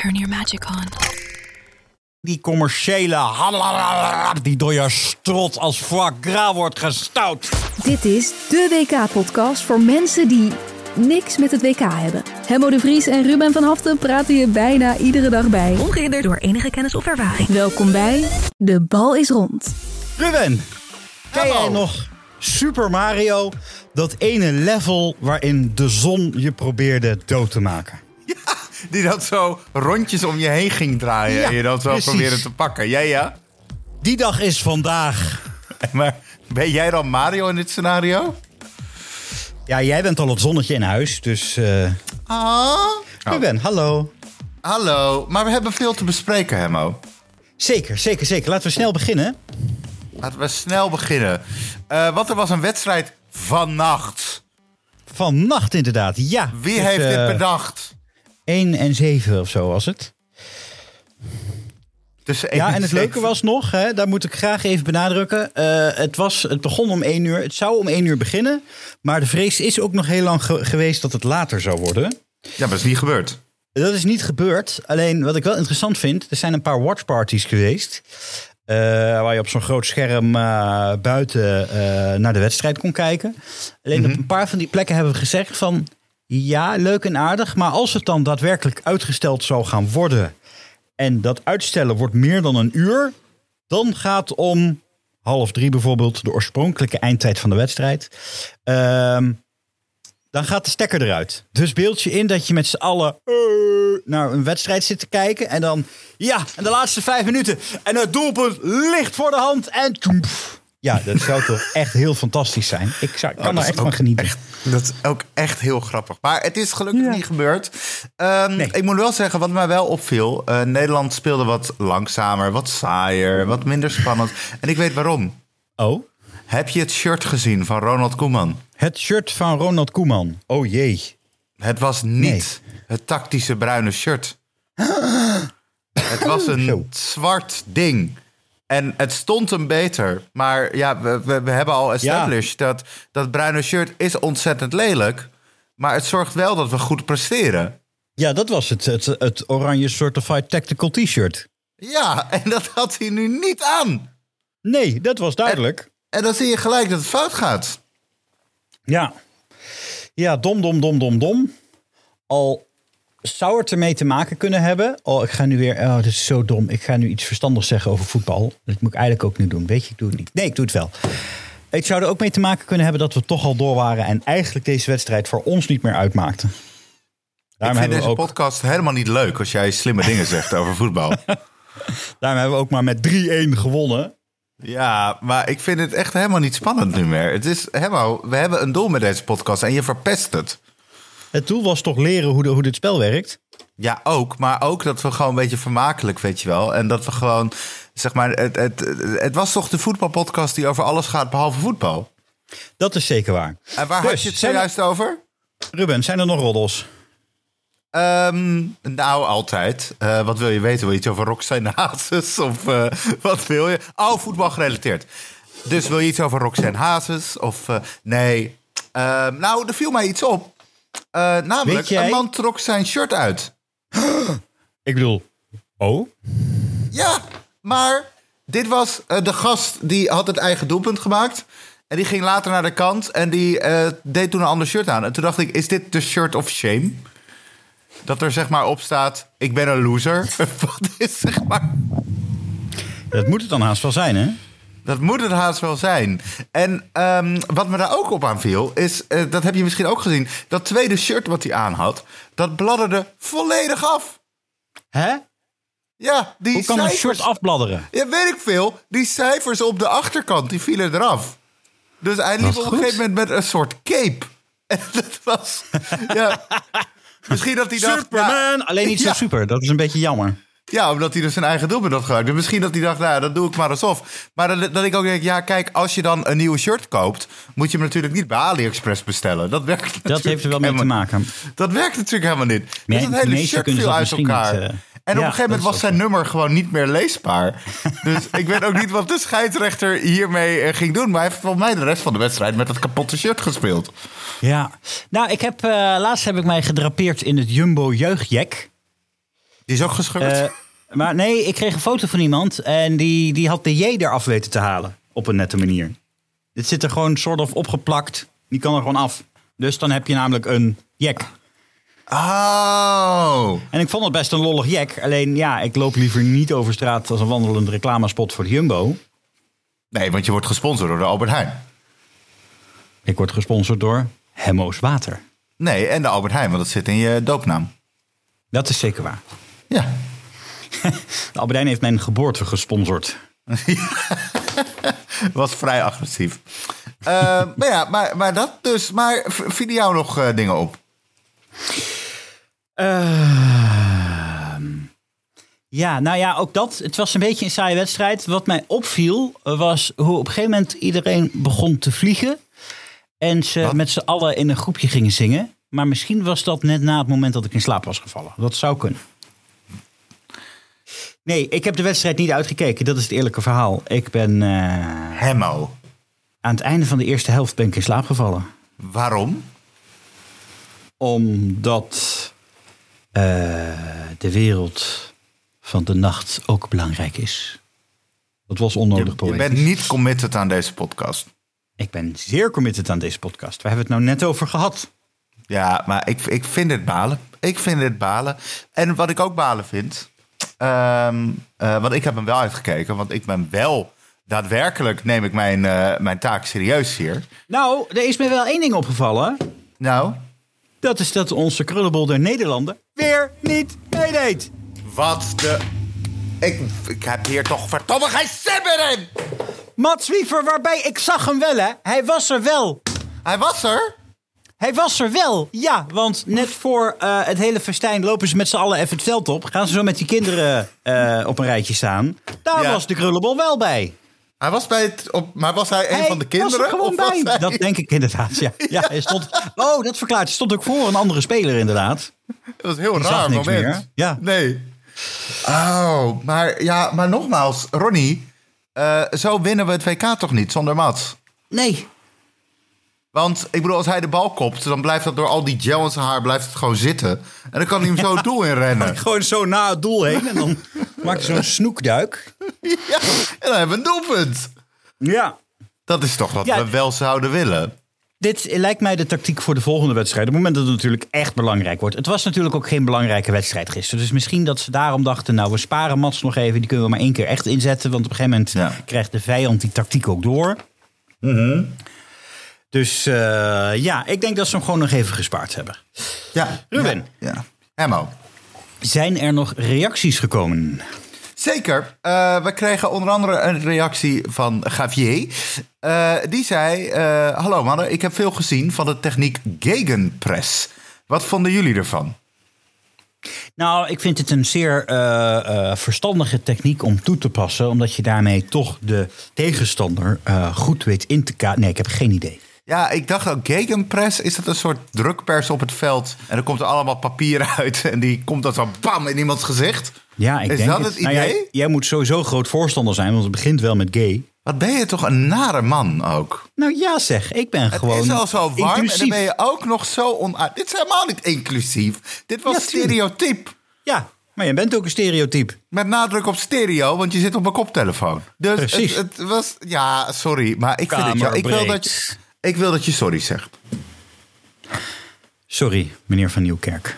Turn your magic on. Die commerciële die door je strot als foie gras wordt gestouwd. Dit is de WK-podcast voor mensen die niks met het WK hebben. Hemmo de Vries en Ruben van Haften praten je bijna iedere dag bij. Ongehinderd door enige kennis of ervaring. Welkom bij De Bal is Rond. Ruben, ken jij nog Super Mario? Dat ene level waarin de zon je probeerde dood te maken. Ja, die dat zo rondjes om je heen ging draaien. Ja, en je dat zo precies. probeerde te pakken. Jij ja? Die dag is vandaag. Maar ben jij dan Mario in dit scenario? Ja, jij bent al het zonnetje in huis, dus... Ruben, hallo. Hallo, maar we hebben veel te bespreken, Hemmo. Zeker. Laten we snel beginnen. Laten we snel beginnen. Want er was een wedstrijd vannacht. Vannacht inderdaad, ja. Wie Dus, heeft dit bedacht? 1 en 7 of zo was het. Tussen 1 Ja, en het 7. leuke was nog, hè, daar moet ik graag even benadrukken. Het begon om 1 uur. Het zou om 1 uur beginnen. Maar de vrees is ook nog heel lang geweest dat het later zou worden. Ja, maar dat is niet gebeurd. Dat is niet gebeurd. Alleen wat ik wel interessant vind, er zijn een paar watchparties geweest. Waar je op zo'n groot scherm buiten naar de wedstrijd kon kijken. Alleen op een paar van die plekken hebben we gezegd van... Ja, leuk en aardig, maar als het dan daadwerkelijk uitgesteld zou gaan worden... en dat uitstellen wordt meer dan een uur... dan gaat om 2:30 bijvoorbeeld de oorspronkelijke eindtijd van de wedstrijd... dan gaat de stekker eruit. Dus beeld je in dat je met z'n allen naar een wedstrijd zit te kijken... en dan, ja, en de laatste 5 minuten... en het doelpunt ligt voor de hand en... Ja, dat zou toch echt heel fantastisch zijn. Ik kan er echt van genieten. Dat is ook echt heel grappig. Maar het is gelukkig niet gebeurd. Nee. Ik moet wel zeggen, wat mij wel opviel... Nederland speelde wat langzamer, wat saaier, wat minder spannend. En ik weet waarom. Oh? Heb je het shirt gezien van Ronald Koeman? Het shirt van Ronald Koeman. Oh jee. Het was niet het tactische bruine shirt. Het was een zwart ding. En het stond hem beter. Maar ja, we hebben al established dat bruine shirt is ontzettend lelijk. Maar het zorgt wel dat we goed presteren. Ja, dat was het oranje Certified Tactical T-shirt. Ja, en dat had hij nu niet aan. Nee, dat was duidelijk. En dan zie je gelijk dat het fout gaat. Ja, dom. Al zou het ermee te maken kunnen hebben... ik ga nu weer... dit is zo dom. Ik ga nu iets verstandigs zeggen over voetbal. Dat moet ik eigenlijk ook nu doen. Weet je, ik doe het niet. Nee, ik doe het wel. Het zou er ook mee te maken kunnen hebben... dat we toch al door waren... en eigenlijk deze wedstrijd voor ons niet meer uitmaakte. Ik vind deze podcast helemaal niet leuk... als jij slimme dingen zegt over voetbal. Daarom hebben we ook maar met 3-1 gewonnen. Ja, maar ik vind het echt helemaal niet spannend nu meer. Het is, Hemmo, we hebben een doel met deze podcast en je verpest het. Het doel was toch leren hoe dit spel werkt? Ja, ook. Maar ook dat we gewoon een beetje vermakelijk, weet je wel. En dat we gewoon, zeg maar... Het was toch de voetbalpodcast die over alles gaat behalve voetbal? Dat is zeker waar. En waar had je het zojuist over? Ruben, zijn er nog roddels? Nou, altijd. Wat wil je weten? Wil je iets over Roxanne Hazes? Of wat wil je? Oh, voetbal gerelateerd. Dus wil je iets over Roxanne Hazes? Of nee. Nou, er viel mij iets op. Namelijk, een man trok zijn shirt uit. Ik bedoel, oh? Ja, maar dit was de gast die had het eigen doelpunt gemaakt. En die ging later naar de kant en die deed toen een ander shirt aan. En toen dacht ik, is dit de shirt of shame? Dat er zeg maar op staat, ik ben een loser. Wat is zeg maar... Dat moet het dan haast wel zijn, hè? Dat moet het haast wel zijn. En wat me daar ook op aanviel, is, dat heb je misschien ook gezien... dat tweede shirt wat hij aan had, dat bladderde volledig af. Hè? Ja, die Hoe kan cijfers... een shirt afbladderen? Ja, weet ik veel. Die cijfers op de achterkant, die vielen eraf. Dus hij liep op een gegeven moment met een soort cape. En dat was... Ja, misschien dat hij dacht... Superman! Alleen niet zo super, dat is een beetje jammer. Ja, omdat hij dus zijn eigen doelpunt had gemaakt. Dus misschien dat hij dacht, nou, dat doe ik maar alsof. Maar dat ik ook denk, ja, kijk, als je dan een nieuwe shirt koopt... moet je hem natuurlijk niet bij AliExpress bestellen. Dat werkt Dat heeft er wel mee te maken. Dat werkt natuurlijk helemaal niet. Nee, Dus dat hele shirt viel uit elkaar. En op een gegeven moment was zijn nummer gewoon niet meer leesbaar. Dus ik weet ook niet wat de scheidsrechter hiermee ging doen. Maar hij heeft volgens mij de rest van de wedstrijd met dat kapotte shirt gespeeld. Ja, nou, laatst heb ik mij gedrapeerd in het Jumbo jeugdjack. Die is ook gescheurd? Maar nee, ik kreeg een foto van iemand en die had de J eraf weten te halen. Op een nette manier. Dit zit er gewoon soort of opgeplakt. Die kan er gewoon af. Dus dan heb je namelijk een jack. Oh. En ik vond het best een lollig jack. Alleen ja, ik loop liever niet over straat als een wandelend reclamespot voor de Jumbo. Nee, want je wordt gesponsord door de Albert Heijn. Ik word gesponsord door Hemmo's Water. Nee, en de Albert Heijn, want dat zit in je doopnaam. Dat is zeker waar. Ja. De Albert Heijn heeft mijn geboorte gesponsord. Was vrij agressief. Maar dat dus. Maar vielen jou nog dingen op? Ja, nou ja, ook dat. Het was een beetje een saaie wedstrijd. Wat mij opviel was hoe op een gegeven moment iedereen begon te vliegen. En ze met z'n allen in een groepje gingen zingen. Maar misschien was dat net na het moment dat ik in slaap was gevallen. Dat zou kunnen. Nee, ik heb de wedstrijd niet uitgekeken. Dat is het eerlijke verhaal. Ik ben... Hemmo. Aan het einde van de eerste helft ben ik in slaap gevallen. Waarom? Omdat de wereld van de nacht ook belangrijk is. Dat was onnodig poëtisch. Je bent niet committed aan deze podcast. Ik ben zeer committed aan deze podcast. We hebben het nou net over gehad. Ja, maar ik vind het balen. Ik vind het balen. En wat ik ook balen vind... want ik heb hem wel uitgekeken. Want ik ben wel... Daadwerkelijk neem ik mijn taak serieus hier. Nou, er is me wel één ding opgevallen. Nou? Dat is dat onze krullenbol der Nederlanden weer niet meedeed. Wat de... Ik heb hier toch verdomme geen zin meer in! Mats Wiever, waarbij ik zag hem wel, hè. Hij was er wel. Hij was er? Hij was er wel, ja. Want net voor het hele festijn lopen ze met z'n allen even het veld op. Gaan ze zo met die kinderen op een rijtje staan. Daar was de krullenbol wel bij. Hij was bij het... Maar was hij een van de kinderen? Was er gewoon bij. Hij... Dat denk ik inderdaad, ja. Ja, hij stond... Oh, dat verklaart. Hij stond ook voor een andere speler inderdaad. Dat was een heel raar moment. Meer. Ja. Nee. Oh, maar nogmaals, Ronnie. Zo winnen we het WK toch niet zonder Mats? Nee. Want ik bedoel, als hij de bal kopt, dan blijft dat door al die gel in zijn haar blijft het gewoon zitten. En dan kan hij hem zo het doel in rennen. Gewoon zo na het doel heen en dan maakt hij zo'n snoekduik. Ja, en dan hebben we een doelpunt. Ja. Dat is toch wat we wel zouden willen. Dit lijkt mij de tactiek voor de volgende wedstrijd. Op het moment dat het natuurlijk echt belangrijk wordt. Het was natuurlijk ook geen belangrijke wedstrijd gisteren. Dus misschien dat ze daarom dachten, nou we sparen Mats nog even. Die kunnen we maar één keer echt inzetten. Want op een gegeven moment krijgt de vijand die tactiek ook door. Mm-hmm. Dus ik denk dat ze hem gewoon nog even gespaard hebben. Ja. Ruben. Ja. Hemmo. Zijn er nog reacties gekomen? Zeker. We kregen onder andere een reactie van Javier. Die zei... Hallo mannen, ik heb veel gezien van de techniek gegenpress. Wat vonden jullie ervan? Nou, ik vind het een zeer verstandige techniek om toe te passen. Omdat je daarmee toch de tegenstander goed weet in te kaarten. Nee, ik heb geen idee. Ja, ik dacht ook, gegenpress, is dat een soort drukpers op het veld? En dan komt er allemaal papier uit en die komt dan zo bam in iemands gezicht. Ja, ik is denk dat het idee? Nou, jij moet sowieso groot voorstander zijn, want het begint wel met gay. Wat ben je toch een nare man ook? Nou ja zeg, ik ben gewoon Het is al zo warm inclusief. En dan ben je ook nog zo Dit is helemaal niet inclusief. Dit was stereotyp. Ja, maar je bent ook een stereotype. Met nadruk op stereo, want je zit op mijn koptelefoon. Dus precies. Het was... Ja, sorry, maar ik vind het... Ik wil dat je sorry zegt. Sorry, meneer Van Nieuwkerk.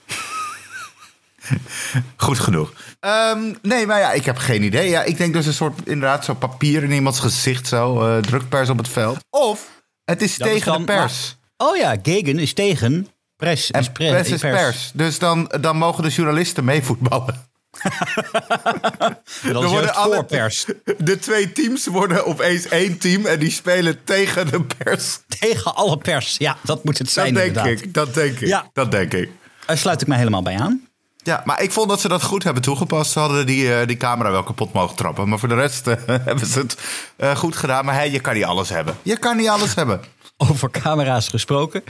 Goed genoeg. Nee, maar ja, ik heb geen idee. Ja, ik denk dus een soort, inderdaad, zo papier in iemands gezicht. Zo, drukpers op het veld. Of het is dat tegen de pers. Maar, oh ja, gegen is tegen. Pers is pers is pers. Dus dan mogen de journalisten meevoetballen. Dat is juist voor pers. De twee teams worden opeens één team en die spelen tegen de pers. Tegen alle pers, ja, dat moet het zijn. Dat denk ik. Daar sluit ik mij helemaal bij aan. Ja, maar ik vond dat ze dat goed hebben toegepast. Ze hadden die camera wel kapot mogen trappen. Maar voor de rest hebben ze het goed gedaan. Maar je kan niet alles hebben. Je kan niet alles hebben. Over camera's gesproken.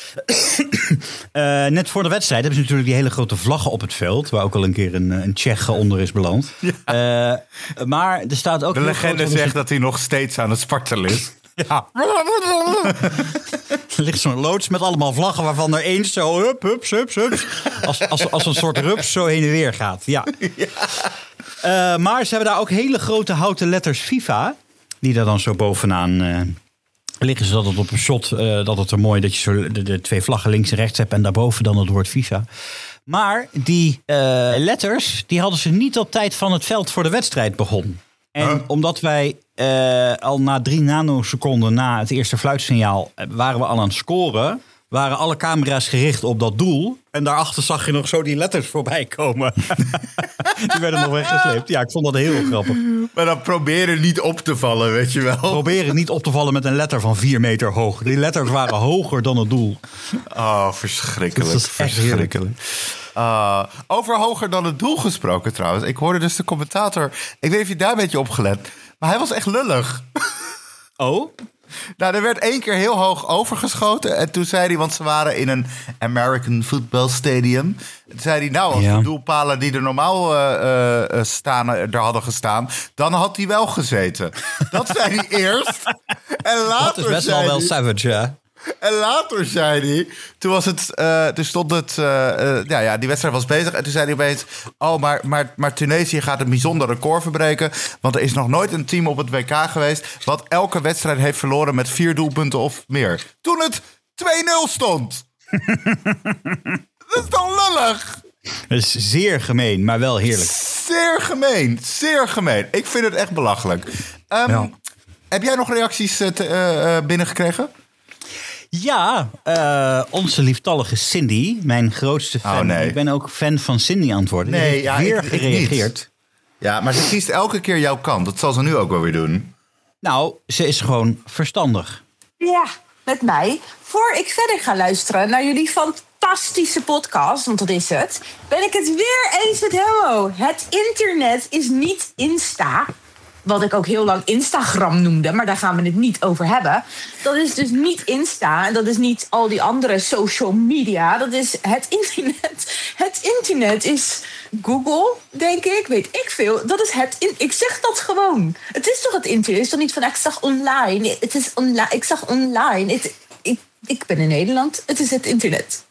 Net voor de wedstrijd hebben ze natuurlijk die hele grote vlaggen op het veld. Waar ook al een keer een Tsjech onder is beland. Ja. Maar er staat ook... De legende zegt dat hij nog steeds aan het spartelen is. Ja. Er ligt zo'n loods met allemaal vlaggen waarvan er één zo hups. Als een soort rups zo heen en weer gaat. Ja. Maar ze hebben daar ook hele grote houten letters FIFA. Die daar dan zo bovenaan liggen. Zodat het op een shot, dat het er mooi dat je zo de twee vlaggen links en rechts hebt. En daarboven dan het woord FIFA. Maar die letters, die hadden ze niet op tijd van het veld voor de wedstrijd begon. En omdat wij al na 3 nanoseconden na het eerste fluitsignaal waren we al aan het scoren, waren alle camera's gericht op dat doel. En daarachter zag je nog zo die letters voorbij komen. Die werden nog weggesleept. Ja, ik vond dat heel grappig. Maar dan proberen niet op te vallen, weet je wel. Proberen niet op te vallen met een letter van 4 meter hoog. Die letters waren hoger dan het doel. Oh, verschrikkelijk. Dat is echt verschrikkelijk. Over hoger dan het doel gesproken trouwens. Ik hoorde dus de commentator. Ik weet niet of je daar een beetje op gelet. Maar hij was echt lullig. Oh? Nou, er werd 1 keer heel hoog overgeschoten. En toen zei hij, want ze waren in een American Football Stadium. Toen zei hij, nou, als de doelpalen die er normaal staan, er hadden gestaan, dan had hij wel gezeten. Dat zei hij eerst. En later dat is best wel savage, ja. En later zei hij, toen stond het, die wedstrijd was bezig. En toen zei hij opeens, maar Tunesië gaat een bijzonder record verbreken. Want er is nog nooit een team op het WK geweest wat elke wedstrijd heeft verloren met 4 doelpunten of meer. Toen het 2-0 stond. Dat is toch lullig? Dat is zeer gemeen, maar wel heerlijk. Zeer gemeen. Ik vind het echt belachelijk. Heb jij nog reacties binnengekregen? Ja, onze lieftallige Cindy, mijn grootste fan. Oh, nee. Ik ben ook fan van Cindy aan het worden. Die heeft weer gereageerd. Ja, maar ze kiest elke keer jouw kant. Dat zal ze nu ook wel weer doen. Nou, ze is gewoon verstandig. Ja, met mij. Voor ik verder ga luisteren naar jullie fantastische podcast, want dat is het, ben ik het weer eens met Helmo. Het internet is niet Insta. Wat ik ook heel lang Instagram noemde, maar daar gaan we het niet over hebben. Dat is dus niet Insta en dat is niet al die andere social media. Dat is het internet. Het internet is Google, denk ik, weet ik veel. Dat is ik zeg dat gewoon. Het is toch het internet? Het is toch niet van, ik zag online. Het is online. Ik zag online. Ik ben in Nederland. Het is het internet.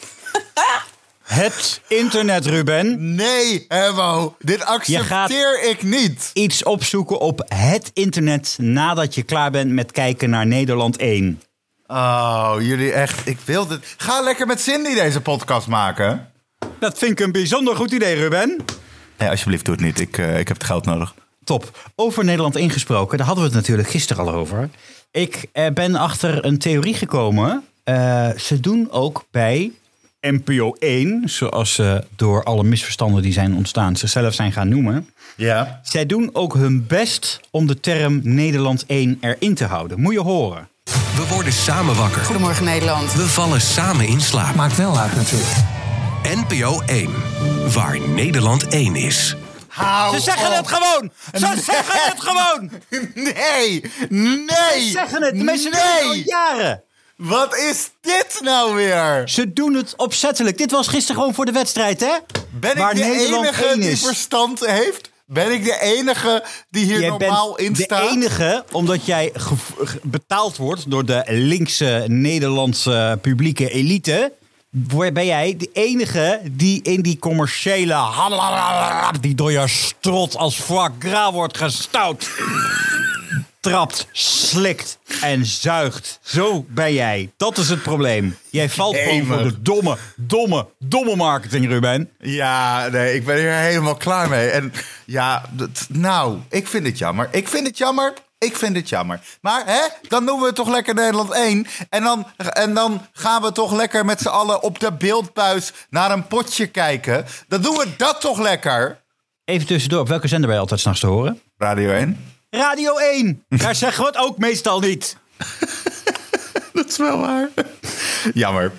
Het internet, Ruben. Nee, Hemmo. Dit accepteer ik niet. Iets opzoeken op het internet nadat je klaar bent met kijken naar Nederland 1. Oh, jullie echt. Ik wil dit. Ga lekker met Cindy deze podcast maken. Dat vind ik een bijzonder goed idee, Ruben. Nee, alsjeblieft, doe het niet. Ik heb het geld nodig. Top. Over Nederland 1 gesproken. Daar hadden we het natuurlijk gisteren al over. Ik ben achter een theorie gekomen. Ze doen ook bij NPO 1, zoals ze door alle misverstanden die zijn ontstaan zichzelf zijn gaan noemen. Ja. Zij doen ook hun best om de term Nederland 1 erin te houden. Moet je horen. We worden samen wakker. Goedemorgen Nederland. We vallen samen in slaap. Maakt wel uit natuurlijk. NPO 1, waar Nederland 1 is. Ze zeggen het gewoon! Ze zeggen het gewoon! Nee! Ze zeggen het! De mensen doen het al jaren! Wat is dit nou weer? Ze doen het opzettelijk. Dit was gisteren gewoon voor de wedstrijd, hè? Ben ik de enige die verstand heeft? Ben ik de enige die hier normaal in staat? De enige, omdat jij betaald wordt door de linkse Nederlandse publieke elite, ben jij de enige die in die commerciële die door je strot als foie gras wordt gestouwd, trapt, slikt en zuigt. Zo ben jij. Dat is het probleem. Jij valt gewoon voor de domme marketing, Ruben. Ja, nee, ik ben hier helemaal klaar mee. En ja, ik vind het jammer. Ik vind het jammer. Maar dan noemen we toch lekker Nederland 1. En dan gaan we toch lekker met z'n allen op de beeldbuis naar een potje kijken. Dan doen we dat toch lekker. Even tussendoor, op welke zender ben je altijd 's nachts te horen? Radio 1. Radio 1. Daar zeggen we het ook meestal niet. Dat is wel waar. Jammer.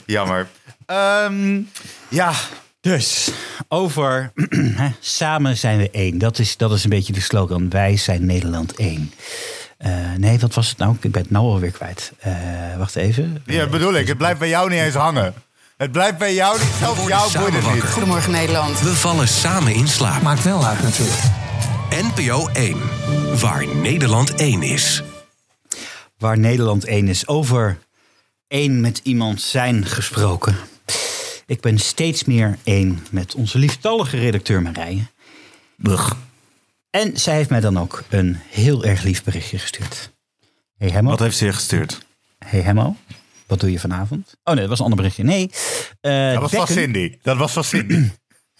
Ja. Dus, over samen zijn we één. Dat is een beetje de slogan. Wij zijn Nederland 1. Nee, wat was het nou? Ik ben het nou alweer kwijt. Wacht even. Ja, bedoel ik. Het blijft bij jou niet eens hangen. Het blijft bij jou niet. Zelfs jou boeit het niet. Goedemorgen Nederland. We vallen samen in slaap. Maakt wel uit natuurlijk. NPO 1, waar Nederland 1 is. waar Nederland 1 is. Over één met iemand zijn gesproken. Ik ben steeds meer één met onze lieftallige redacteur Marije. Ugh. En zij heeft mij dan ook een heel erg lief berichtje gestuurd. Hey Hemmo. Wat heeft ze je gestuurd? Hey Hemmo, wat doe je vanavond? Oh nee, dat was een ander berichtje. Nee. Dat was van Cindy. Dat was van Cindy.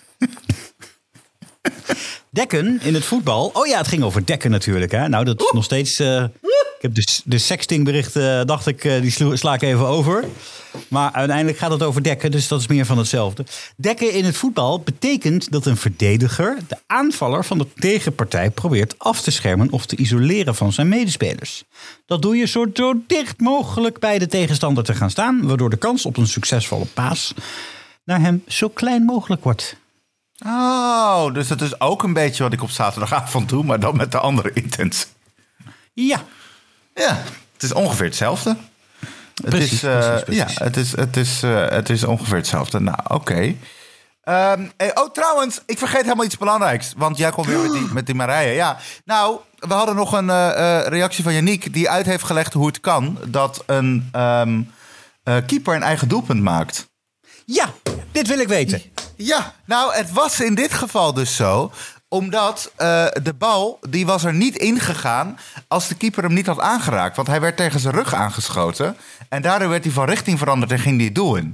Dekken in het voetbal. Oh ja, het ging over Dekken natuurlijk. Hè? Nou, dat is nog steeds... ik heb de sextingberichten, dacht ik, die sla ik even over. Maar uiteindelijk gaat het over Dekken, dus dat is meer van hetzelfde. Dekken in het voetbal betekent dat een verdediger de aanvaller van de tegenpartij probeert af te schermen of te isoleren van zijn medespelers. Dat doe je zo dicht mogelijk bij de tegenstander te gaan staan, waardoor de kans op een succesvolle paas naar hem zo klein mogelijk wordt. Oh, dus dat is ook een beetje wat ik op zaterdagavond doe, maar dan met de andere intentie. Ja. Ja, het is ongeveer hetzelfde. Precies. Ja, het is ongeveer hetzelfde. Nou, oké. Trouwens, ik vergeet helemaal iets belangrijks. Want jij komt weer met die Marije. Ja, nou, we hadden nog een reactie van Yannick die uit heeft gelegd hoe het kan dat een keeper een eigen doelpunt maakt. Ja, dit wil ik weten. Ja, nou, het was in dit geval dus zo, omdat de bal, die was er niet ingegaan als de keeper hem niet had aangeraakt. Want hij werd tegen zijn rug aangeschoten. En daardoor werd hij van richting veranderd en ging hij het doel in.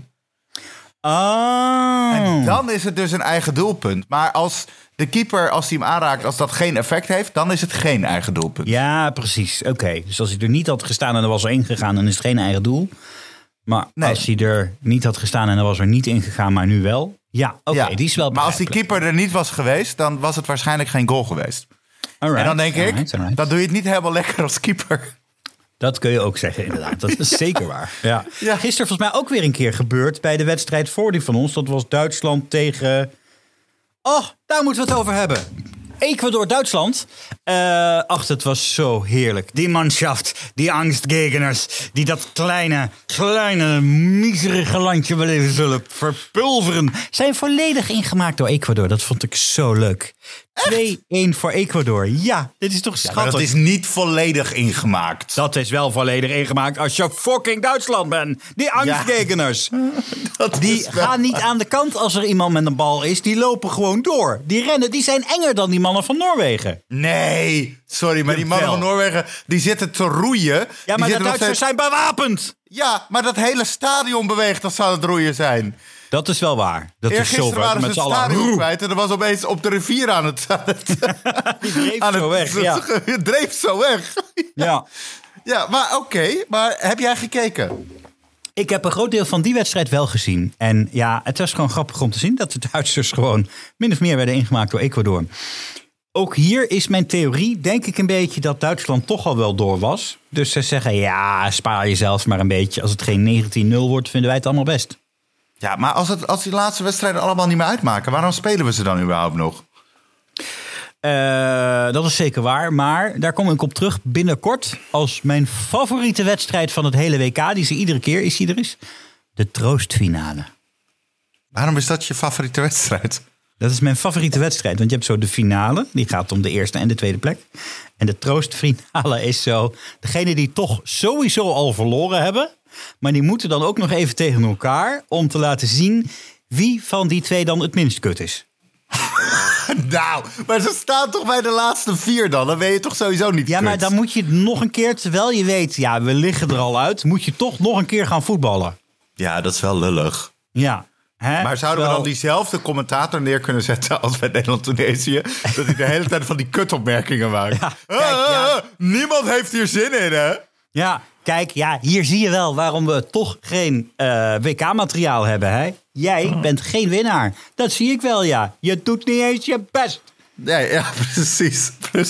Oh. En dan is het dus een eigen doelpunt. Maar als de keeper, als hij hem aanraakt, als dat geen effect heeft, dan is het geen eigen doelpunt. Ja, precies. Oké. Dus als hij er niet had gestaan en er was er ingegaan, dan is het geen eigen doel. Maar als hij er niet had gestaan en er was er niet ingegaan, maar nu wel. Ja, oké, die is wel. Maar als die keeper er niet was geweest, dan was het waarschijnlijk geen goal geweest. Alright, en dan denk ik, dan doe je het niet helemaal lekker als keeper. Dat kun je ook zeggen, inderdaad. Dat is zeker waar. Ja. Gisteren volgens mij ook weer een keer gebeurd bij de wedstrijd voor die van ons. Dat was Duitsland tegen... Oh, daar moeten we het over hebben. Ecuador-Duitsland. Ach, het was zo heerlijk. Die manschaft, die angstgegeners, die dat kleine, miserige landje wel even zullen verpulveren, zijn volledig ingemaakt door Ecuador. Dat vond ik zo leuk. 2-1 voor Ecuador. Ja, dit is toch schattig. Maar dat is niet volledig ingemaakt. Dat is wel volledig ingemaakt als je fucking Duitsland bent. Die angstgegeners. Die gaan niet aan de kant als er iemand met een bal is. Die lopen gewoon door. Die rennen, die zijn enger dan die mannen van Noorwegen. Nee, sorry, maar die mannen van Noorwegen, die zitten te roeien. Ja, maar de Duitsers zijn bewapend. Ja, maar dat hele stadion beweegt als zou het roeien zijn. Dat is wel waar. Dat is zo waren ze het stadion kwijt en er was opeens op de rivier aan het... Die dreef zo weg, ja. Het dreef zo weg. Ja. Ja, maar oké. Maar heb jij gekeken? Ik heb een groot deel van die wedstrijd wel gezien. En ja, het was gewoon grappig om te zien dat de Duitsers gewoon min of meer werden ingemaakt door Ecuador. Ook hier is mijn theorie, denk ik een beetje, dat Duitsland toch al wel door was. Dus ze zeggen, ja, spaar jezelf maar een beetje. Als het geen 19-0 wordt, vinden wij het allemaal best. Ja, maar als die laatste wedstrijden allemaal niet meer uitmaken, waarom spelen we ze dan überhaupt nog? Dat is zeker waar, maar daar kom ik op terug binnenkort als mijn favoriete wedstrijd van het hele WK, die ze iedere keer is, de troostfinale. Waarom is dat je favoriete wedstrijd? Dat is mijn favoriete wedstrijd, want je hebt zo de finale, die gaat om de eerste en de tweede plek. En de troostfinale is zo, degene die toch sowieso al verloren hebben, maar die moeten dan ook nog even tegen elkaar om te laten zien wie van die twee dan het minst kut is. Nou, maar ze staan toch bij de laatste 4 dan? Dan ben je toch sowieso niet Ja, kut. maar dan moet je nog een keer, terwijl je weet, ja, we liggen er al uit, moet je toch nog een keer gaan voetballen. Ja, dat is wel lullig. Ja. Hè? Maar zouden we dan diezelfde commentator neer kunnen zetten als bij Nederland-Tunesië? Dat hij de hele tijd van die kutopmerkingen maakt. Ja, kijk, niemand heeft hier zin in, hè? Ja, kijk, ja, hier zie je wel waarom we toch geen WK-materiaal hebben, hè? Jij bent geen winnaar. Dat zie ik wel, ja. Je doet niet eens je best. Nee, ja, precies.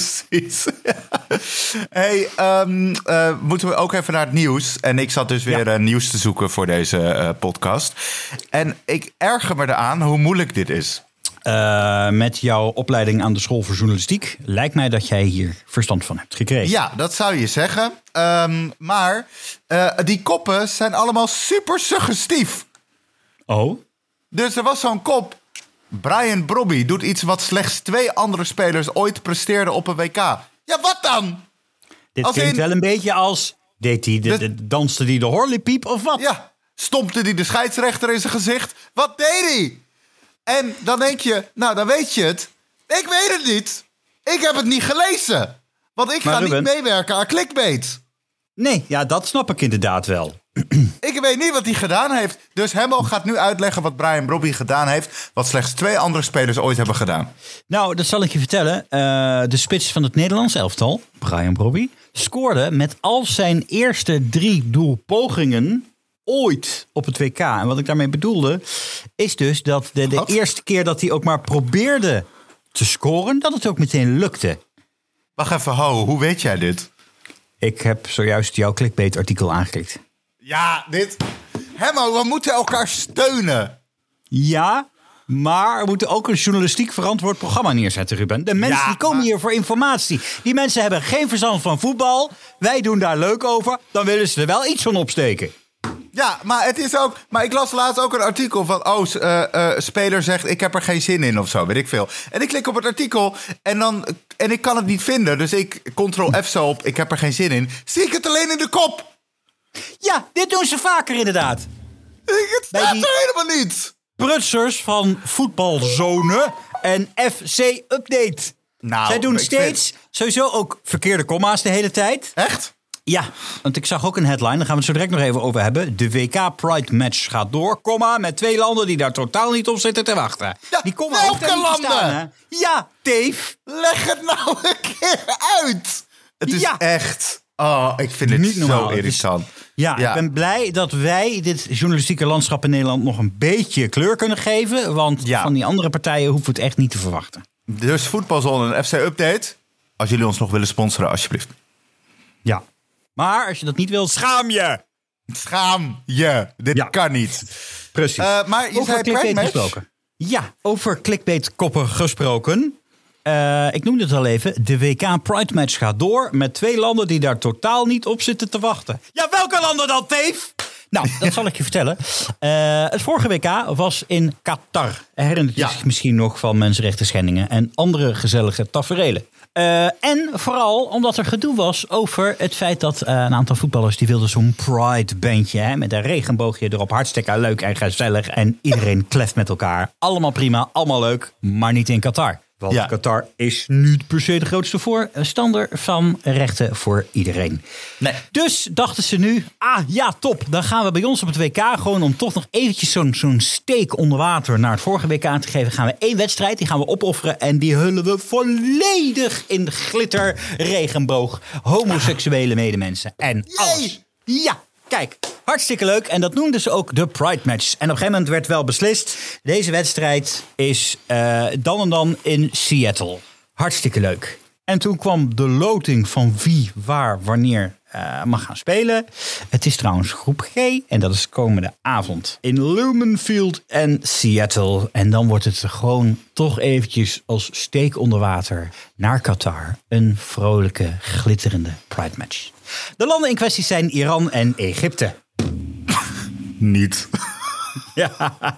Hey, moeten we ook even naar het nieuws. En ik zat dus weer nieuws te zoeken voor deze podcast. En ik erger me eraan hoe moeilijk dit is. Met jouw opleiding aan de school voor journalistiek lijkt mij dat jij hier verstand van hebt gekregen. Ja, dat zou je zeggen. Maar die koppen zijn allemaal super suggestief. Oh? Dus er was zo'n kop. Brian Brobby doet iets wat slechts 2 andere spelers ooit presteerden op een WK. Ja, wat dan? Dit klinkt wel een beetje als Danste hij de horlepiep of wat? Ja, stompte hij de scheidsrechter in zijn gezicht? Wat deed hij? En dan denk je, nou, dan weet je het. Ik weet het niet. Ik heb het niet gelezen. Want ik ga niet meewerken aan clickbait. Nee, ja, dat snap ik inderdaad wel. Ik weet niet wat hij gedaan heeft. Dus Hemmo gaat nu uitleggen wat Brian Brobby gedaan heeft. Wat slechts 2 andere spelers ooit hebben gedaan. Nou, dat zal ik je vertellen. De spits van het Nederlands elftal, Brian Brobby, scoorde met al zijn eerste 3 doelpogingen ooit op het WK. En wat ik daarmee bedoelde, is dus dat de eerste keer dat hij ook maar probeerde te scoren, dat het ook meteen lukte. Wacht even, hoe weet jij dit? Ik heb zojuist jouw clickbait-artikel aangeklikt. Ja, Hemmo, we moeten elkaar steunen. Ja, maar we moeten ook een journalistiek verantwoord programma neerzetten, Ruben. De mensen die komen hier voor informatie. Die mensen hebben geen verstand van voetbal. Wij doen daar leuk over. Dan willen ze er wel iets van opsteken. Ja, maar het is ook. Maar ik las laatst ook een artikel van. Speler zegt: ik heb er geen zin in of zo, weet ik veel. En ik klik op het artikel en ik kan het niet vinden. Dus ik Ctrl-F zo op: ik heb er geen zin in. Zie ik het alleen in de kop? Ja, dit doen ze vaker inderdaad. Het staat er helemaal niet. Prutsers van Voetbalzone en FC Update. Nou, zij doen steeds sowieso ook verkeerde komma's de hele tijd. Echt? Ja, want ik zag ook een headline, daar gaan we het zo direct nog even over hebben. De WK Pride Match gaat door, met 2 landen die daar totaal niet op zitten te wachten. Ja, die komen welke landen? Staan, ja, Teef. Leg het nou een keer uit. Het is echt... Oh, ik vind het niet normaal. Zo irritant. Ja, ik ben blij dat wij dit journalistieke landschap in Nederland nog een beetje kleur kunnen geven. Want van die andere partijen hoeven we het echt niet te verwachten. Dus Voetbalzone en FC Update. Als jullie ons nog willen sponsoren, alsjeblieft. Ja. Maar als je dat niet wilt, schaam je. Schaam je. Dit kan niet. Precies. Maar je zei clickbait gesproken. Ja, over clickbait-koppen gesproken. Ik noemde het al even. De WK Pride Match gaat door met 2 landen die daar totaal niet op zitten te wachten. Ja, welke landen dan, Teef? Nou, dat zal ik je vertellen. Het vorige WK was in Qatar. Herinnert je zich misschien nog van mensenrechten schendingen en andere gezellige taferelen. En vooral omdat er gedoe was over het feit dat een aantal voetballers die wilden zo'n Pride-bandje met een regenboogje erop. Hartstikke leuk en gezellig. En iedereen kleft met elkaar. Allemaal prima, allemaal leuk, maar niet in Qatar. Want Qatar is niet per se de grootste voorstander van rechten voor iedereen. Nee. Dus dachten ze nu, top. Dan gaan we bij ons op het WK gewoon om toch nog eventjes zo'n steek onder water naar het vorige WK te geven. Gaan we 1 wedstrijd, die gaan we opofferen. En die hullen we volledig in glitter, regenboog, homoseksuele medemensen. En alles. Ja, kijk. Hartstikke leuk. En dat noemden ze ook de Pride Match. En op een gegeven moment werd wel beslist. Deze wedstrijd is dan en dan in Seattle. Hartstikke leuk. En toen kwam de loting van wie, waar, wanneer mag gaan spelen. Het is trouwens groep G. En dat is komende avond in Lumenfield en Seattle. En dan wordt het gewoon toch eventjes als steek onder water naar Qatar. Een vrolijke, glitterende Pride Match. De landen in kwestie zijn Iran en Egypte. Niet. Ja.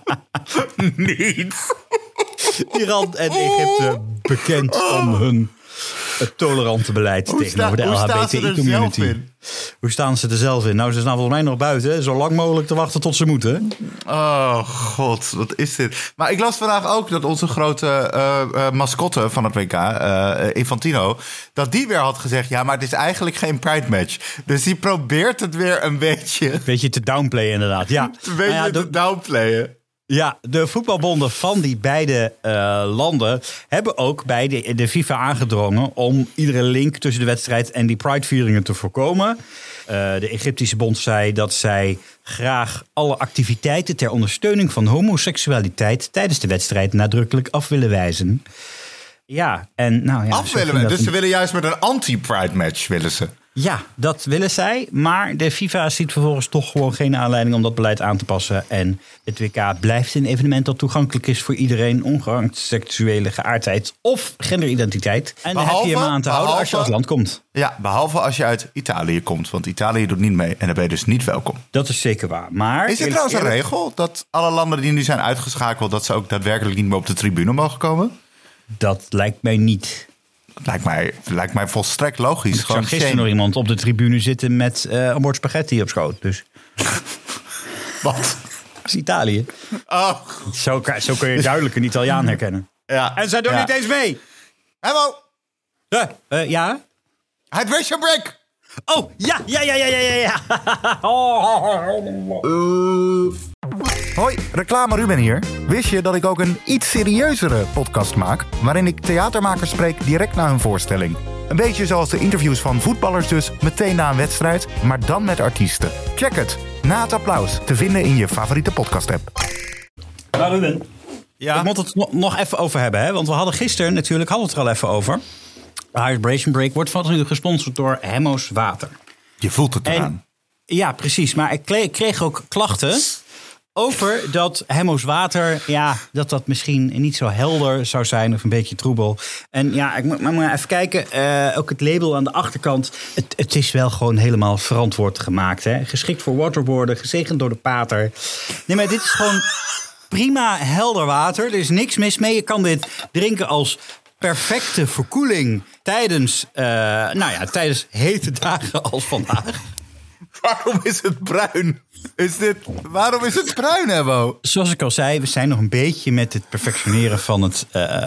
Niet. Iran en Egypte bekend om hun tolerante beleid tegenover de LHBTI-community. Hoe staan ze er zelf in? Nou, ze staan volgens mij nog buiten. Zo lang mogelijk te wachten tot ze moeten. Oh god, wat is dit? Maar ik las vandaag ook dat onze grote mascotte van het WK, Infantino, dat die weer had gezegd, ja, maar het is eigenlijk geen Pride Match. Dus die probeert het weer een beetje te downplayen inderdaad. Ja. Een beetje te downplayen. Ja, de voetbalbonden van die beide landen hebben ook bij de FIFA aangedrongen om iedere link tussen de wedstrijd en die Pride-vieringen te voorkomen. De Egyptische bond zei dat zij graag alle activiteiten ter ondersteuning van homoseksualiteit tijdens de wedstrijd nadrukkelijk af willen wijzen. Ja, en nou ja. Af willen we, dus ze willen juist met een anti-Pride match, willen ze. Ja, dat willen zij. Maar de FIFA ziet vervolgens toch gewoon geen aanleiding om dat beleid aan te passen. En het WK blijft een evenement dat toegankelijk is voor iedereen, ongeacht seksuele geaardheid of genderidentiteit. En daar heb je je maar aan te houden als je als land komt. Ja, behalve als je uit Italië komt. Want Italië doet niet mee en dan ben je dus niet welkom. Dat is zeker waar. Maar is er trouwens een regel dat alle landen die nu zijn uitgeschakeld, dat ze ook daadwerkelijk niet meer op de tribune mogen komen? Dat lijkt mij niet. Lijkt mij volstrekt logisch. Ik zag gisteren nog iemand op de tribune zitten met een bord spaghetti op schoot. Dus. Wat? Dat is Italië. Oh. Zo kun je duidelijk een Italiaan herkennen. Ja. En zij doen niet eens mee. Hallo. Ja? Hydration break. Oh, ja. Hoi, reclame Ruben hier. Wist je dat ik ook een iets serieuzere podcast maak, waarin ik theatermakers spreek direct na hun voorstelling? Een beetje zoals de interviews van voetballers dus, meteen na een wedstrijd, maar dan met artiesten. Check het. Na het applaus. Te vinden in je favoriete podcast-app. Nou, Ruben. Ja. Ik moet het nog even over hebben, hè? Want we hadden gisteren natuurlijk het er al even over. Hydration Break wordt van nu gesponsord door Hemmo's Water. Je voelt het eraan. Ja, precies. Maar ik kreeg ook klachten over dat Hemmo's Water, dat misschien niet zo helder zou zijn of een beetje troebel. En ja, ik moet maar even kijken. Ook het label aan de achterkant. Het is wel gewoon helemaal verantwoord gemaakt. Hè? Geschikt voor waterboarden, gezegend door de pater. Nee, maar dit is gewoon prima helder water. Er is niks mis mee. Je kan dit drinken als perfecte verkoeling tijdens hete dagen als vandaag. Waarom is het bruin? Waarom is het bruin, Hemmo? Zoals ik al zei, we zijn nog een beetje met het perfectioneren van het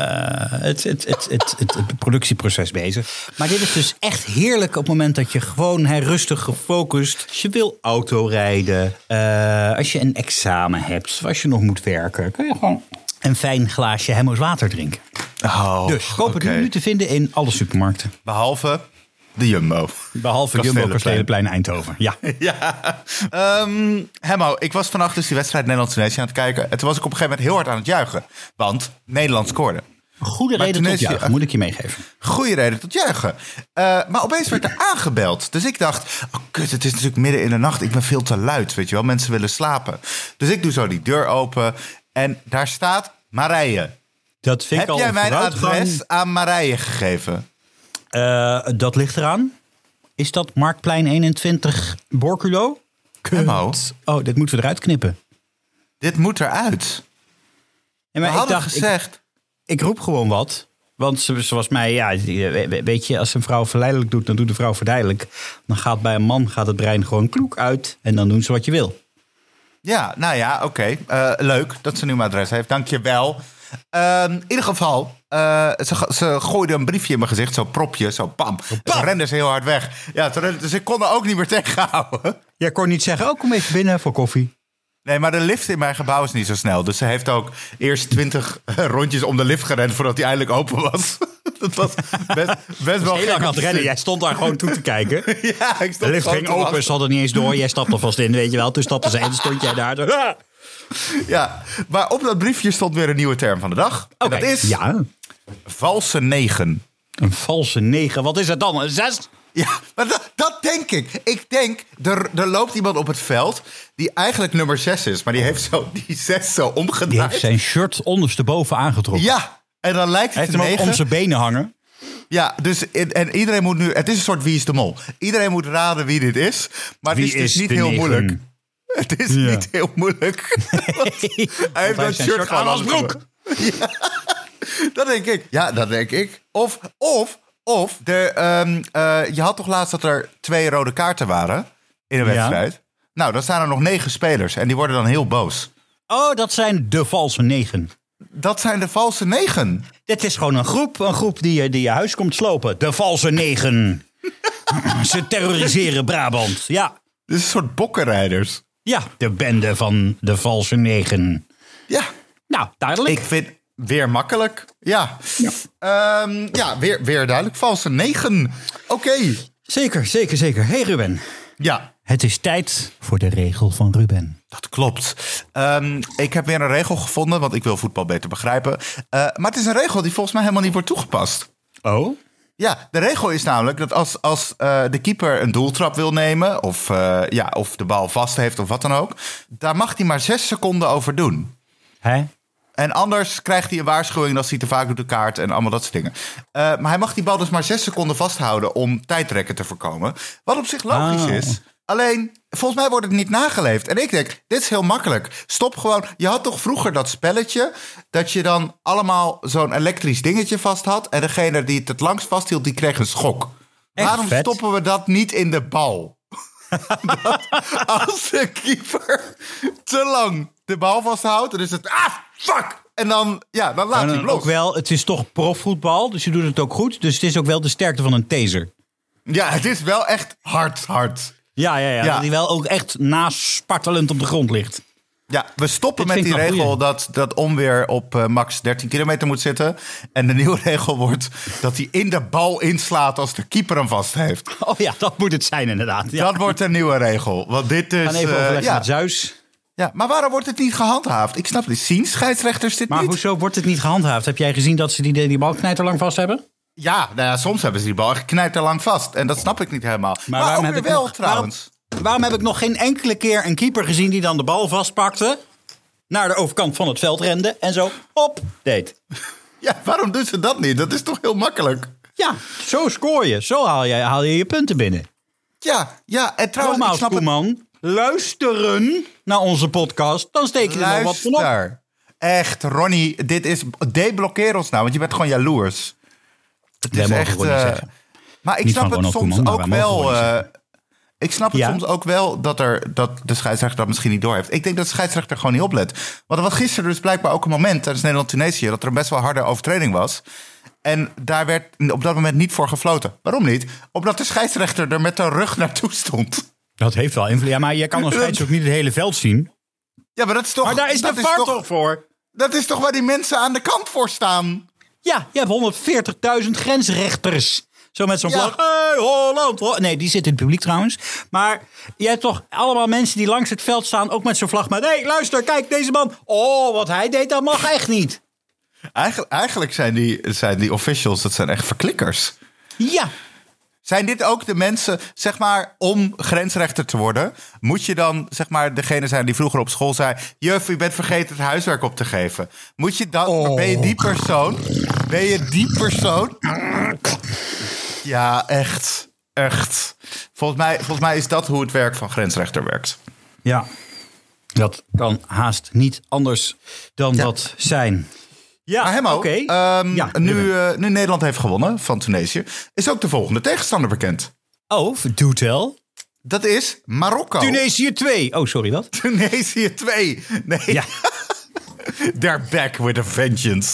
productieproces bezig. Maar dit is dus echt heerlijk op het moment dat je gewoon rustig gefocust. Als je wil autorijden, als je een examen hebt, als je nog moet werken, kun je gewoon een fijn glaasje Hemmo's Water drinken. Oh, Dus koop het nu te vinden in alle supermarkten. Behalve de Jumbo. Behalve Jumbo Kastelenplein Eindhoven. Ja. Hemmo, ik was vannacht dus die wedstrijd Nederland-Tunesië aan het kijken. En toen was ik op een gegeven moment heel hard aan het juichen. Want Nederland scoorde. Goede reden tot juichen, moet ik je meegeven. Goede reden tot juichen. Maar opeens werd er aangebeld. Dus ik dacht, oh kut, het is natuurlijk midden in de nacht. Ik ben veel te luid, weet je wel. Mensen willen slapen. Dus ik doe zo die deur open. En daar staat Marije. Dat vind ik Heb al jij mijn vooruitgang. adres aan Marije gegeven? Dat ligt eraan. Is dat Marktplein 21 Borculo? Hemmo, Oh, dit moeten we eruit knippen. dit moet eruit. Ja, We maar hadden gezegd. Ik roep gewoon wat. Want zoals mij, weet je, als een vrouw verleidelijk doet, dan doet de vrouw verleidelijk. Dan gaat bij een man het brein gewoon kloek uit. En dan doen ze wat je wil. Ja, nou ja, oké. Leuk dat ze nu mijn adres heeft. Dank je wel. In ieder geval, ze gooide een briefje in mijn gezicht. Zo propje, zo pam. Toen rende ze heel hard weg. Ja, dus ik kon er ook niet meer tegenhouden. Jij kon niet zeggen, kom even binnen voor koffie. Nee, maar de lift in mijn gebouw is niet zo snel. Dus ze heeft ook eerst 20 rondjes om de lift gerend voordat die eindelijk open was. Dat was best wel heel lang aan het rennen. Jij stond daar gewoon toe te kijken. Ja, ik stond de lift gewoon ging te open, wachten. ze hadden niet eens door. Jij stapte vast in, weet je wel. Toen stapte ze en stond jij daar. Ah! Ja, maar op dat briefje stond weer een nieuwe term van de dag. En Oké, dat is valse 9. Een valse 9. Wat is het dan? Een 6? Ja, maar dat denk ik. Ik denk, er loopt iemand op het veld die eigenlijk nummer 6 is. Maar die heeft die 6 zo omgedraaid. Die heeft zijn shirt ondersteboven aangetrokken. Ja, en dan lijkt Hij het heeft hem ook 9. om zijn benen hangen. Ja, dus en iedereen moet nu... Het is een soort Wie is de Mol. Iedereen moet raden wie dit is. Maar Wie het is dus is niet de heel 9? moeilijk. Het is niet heel moeilijk. Hij heeft dat zijn shirt shirt gewoon aan als broek. Ja, dat denk ik. Ja, dat denk ik. Of je had toch laatst dat er 2 rode kaarten waren in een wedstrijd? Nou, dan staan er nog 9 spelers en die worden dan heel boos. Oh, dat zijn de valse 9. Dat zijn de valse 9. Dit is gewoon een groep die je huis komt slopen. De valse 9. Ze terroriseren Brabant. Ja. Dit is een soort bokkenrijders. Ja, de bende van de valse 9. Ja. Nou, duidelijk. Ik vind weer makkelijk. Ja. Weer duidelijk. Valse 9. Oké. Zeker. Hey Ruben. Ja. Het is tijd voor de regel van Ruben. Dat klopt. Ik heb weer een regel gevonden, want ik wil voetbal beter begrijpen. Maar het is een regel die volgens mij helemaal niet wordt toegepast. Oh? Ja, de regel is namelijk dat als de keeper een doeltrap wil nemen... of de bal vast heeft of wat dan ook... daar mag hij maar 6 seconden over doen. Hè? En anders krijgt hij een waarschuwing als hij te vaak doet de kaart... en allemaal dat soort dingen. Maar hij mag die bal dus maar 6 seconden vasthouden... om tijdrekken te voorkomen. Wat op zich logisch is. Alleen, volgens mij wordt het niet nageleefd. En ik denk, dit is heel makkelijk. Stop gewoon. Je had toch vroeger dat spelletje dat je dan allemaal zo'n elektrisch dingetje vast had. En degene die het langst vasthield, die kreeg een schok. Echt Waarom vet. stoppen we dat niet in de bal? Dat als de keeper te lang de bal vasthoudt, dan is het fuck! En dan laat hij hem los. Ook wel, het is toch profvoetbal, dus je doet het ook goed. Dus het is ook wel de sterkte van een taser. Ja, het is wel echt hard. Ja. Dat die wel ook echt naspartelend op de grond ligt. Ja, we stoppen Dit met vind die ik wel regel goeie. dat onweer op max 13 kilometer moet zitten. En de nieuwe regel wordt dat hij in de bal inslaat als de keeper hem vast heeft. Oh ja, dat moet het zijn inderdaad. Ja. Dat wordt een nieuwe regel. Want dit is... We gaan even overleggen met Zeus. Ja, maar waarom wordt het niet gehandhaafd? Ik snap het. Zien scheidsrechters dit Maar niet? hoezo wordt het niet gehandhaafd? Heb jij gezien dat ze die bal knijterlang vast hebben? Ja, nou ja, soms hebben ze die bal echt knijterlang vast. En dat snap ik niet helemaal. Maar waarom ook heb weer ik wel nog- trouwens. Waarom heb ik nog geen enkele keer een keeper gezien die dan de bal vastpakte, naar de overkant van het veld rende en zo op deed? Ja, waarom doen ze dat niet? Dat is toch heel makkelijk? Ja, zo scoor je. Zo haal je je punten binnen. Ja. En trouwens, ik Nogmaals, snap het. Koeman, luisteren naar onze podcast, dan steek je er nog wat van op. Luister. Echt, Ronnie, dit is... Deblokkeer ons nou, want je bent gewoon jaloers. Het Wij is mogen echt... gewoon niet zeggen. Maar ik Niet snap van het Ronald soms Koeman, maar ook wij mogen wel... gewoon niet zeggen. Ik snap het Ja? soms ook wel dat de scheidsrechter dat misschien niet door heeft. Ik denk dat de scheidsrechter gewoon niet oplet. Want er was gisteren dus blijkbaar ook een moment tijdens Nederland-Tunesië dat er een best wel harde overtreding was. En daar werd op dat moment niet voor gefloten. Waarom niet? Omdat de scheidsrechter er met de rug naartoe stond. Dat heeft wel invloed. Ja, maar je kan als scheids ook niet het hele veld zien. Ja, maar dat is toch... Maar daar is de VAR toch voor? Dat is toch waar die mensen aan de kant voor staan? Ja, je hebt 140.000 grensrechters. Zo met zo'n Ja. vlag. Hey, Holland. Nee, die zit in het publiek trouwens. Maar je hebt toch allemaal mensen die langs het veld staan, ook met zo'n vlag. Maar hey, luister, kijk, deze man. Oh, wat hij deed, dat mag echt niet. Eigenlijk zijn die officials, dat zijn echt verklikkers. Ja. Zijn dit ook de mensen, zeg maar, om grensrechter te worden? Moet je dan, zeg maar, degene zijn die vroeger op school zei... Juf, u bent vergeten het huiswerk op te geven. Moet je dan, ben je die persoon? Ben je die persoon? Ja, echt. Volgens mij is dat hoe het werk van grensrechter werkt. Ja. Dat kan haast niet anders dan dat zijn. Ja, Maar Hemmo, oké. nu Nederland heeft gewonnen van Tunesië... is ook de volgende tegenstander bekend. Oh, do tell. Dat is Marokko. Tunesië 2. Oh, sorry, wat? Tunesië 2. Nee. Ja. They're back with a vengeance.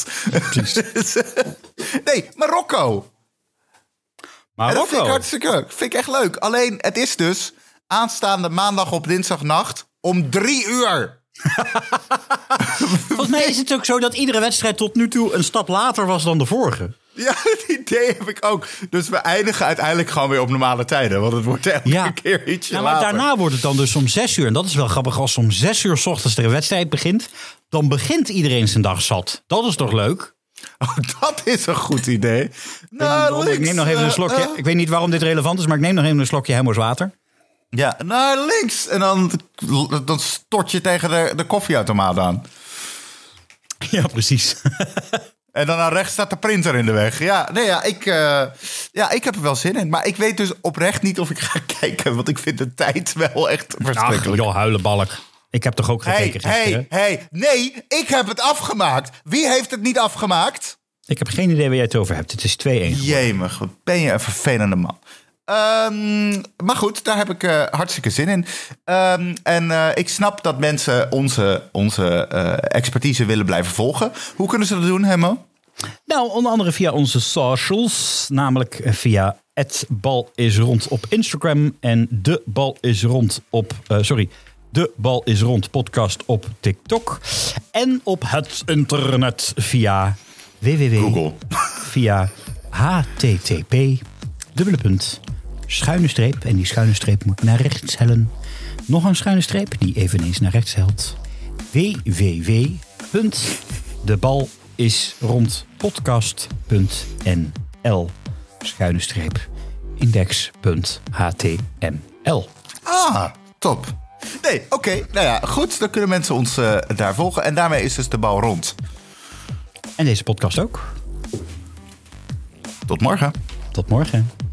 Nee, Marokko. En dat vind ik hartstikke leuk. Vind ik echt leuk. Alleen, het is dus aanstaande maandag op dinsdagnacht om 3 uur. Volgens mij is het ook zo dat iedere wedstrijd tot nu toe een stap later was dan de vorige. Ja, dat idee heb ik ook. Dus we eindigen uiteindelijk gewoon weer op normale tijden. Want het wordt elke keer ietsje Ja, maar later. daarna wordt het dan dus om 6 uur. En dat is wel grappig. Als om 6 uur 's ochtends er een wedstrijd begint, dan begint iedereen zijn dag zat. Dat is toch leuk? Oh, dat is een goed idee. Nou, Ik neem nog even een slokje. Ik weet niet waarom dit relevant is, maar ik neem nog even een slokje Hemmo's water. Ja, naar links. En dan stort je tegen de koffieautomaat aan. Ja, precies. En dan naar rechts staat de printer in de weg. Ja, nee, ik heb er wel zin in. Maar ik weet dus oprecht niet of ik ga kijken. Want ik vind de tijd wel echt Ach, verschrikkelijk. joh, huilenbalk. Ik heb toch ook gekeken gisteren? Hey. Nee, ik heb het afgemaakt. Wie heeft het niet afgemaakt? Ik heb geen idee waar jij het over hebt. Het is 2-1. Jemig, wat ben je een vervelende man. Maar goed, daar heb ik hartstikke zin in. Ik snap dat mensen onze expertise willen blijven volgen. Hoe kunnen ze dat doen, Hemmo? Nou, onder andere via onze socials. Namelijk via @balisrond op Instagram. En De Bal is Rond podcast op TikTok. En op het internet via Google. Via http: // en die schuine streep moet naar rechts hellen. Nog een schuine streep die eveneens naar rechts helt. www.debalisrondpodcast.nl /index.html. Ah, top. Nee, oké. Nou ja, goed. Dan kunnen mensen ons daar volgen. En daarmee is dus de bal rond. En deze podcast ook. Tot morgen. Tot morgen.